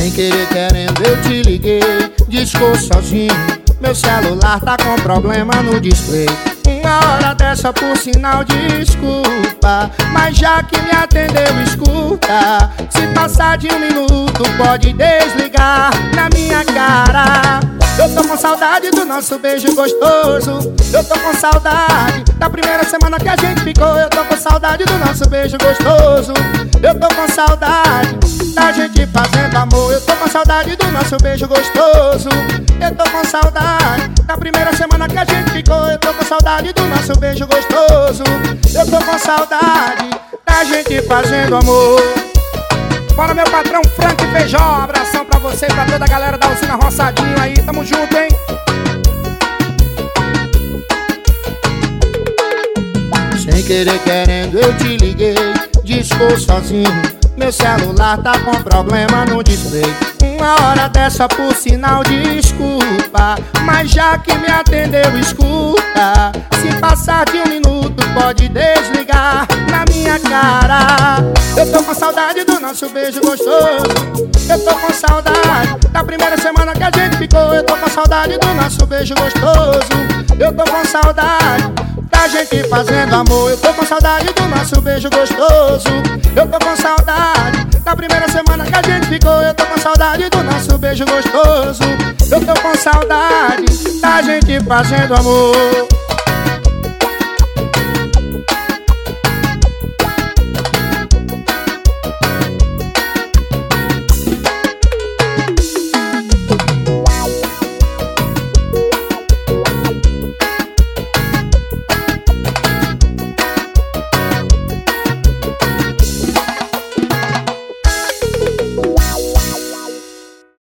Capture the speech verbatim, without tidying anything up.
Sem querer querendo eu te liguei, discou sozinho, meu celular tá com problema no display. Uma hora dessa por sinal desculpa, mas já que me atendeu escuta. Se passar de um minuto pode desligar na minha cara. Eu tô com saudade do nosso beijo gostoso. Eu tô com saudade da primeira semana que a gente ficou. Eu tô com saudade do nosso beijo gostoso. Eu tô com saudade da gente fazendo amor. Eu tô com saudade do nosso beijo gostoso. Eu tô com saudade da primeira semana que a gente ficou. Eu tô com saudade do nosso beijo gostoso. Eu tô com saudade da gente fazendo amor. Bora, meu patrão Frank Feijó, abração pra você e pra toda a galera da usina Roçadinho aí, tamo junto, hein? Sem querer querendo eu te liguei, discou sozinho, meu celular tá com problema no display. Uma hora dessa por sinal desculpa, mas já que me atendeu escuta. Se passar de um minuto pode desligar na minha cara. Eu tô com saudade do nosso beijo gostoso. Eu tô com saudade da primeira semana que a gente ficou. Eu tô com saudade do nosso beijo gostoso. Eu tô com saudade da gente fazendo amor. Eu tô com saudade do nosso beijo gostoso. Eu tô com saudade da primeira semana que a gente ficou. Eu tô com saudade do nosso beijo gostoso. Eu tô com saudade da gente fazendo amor.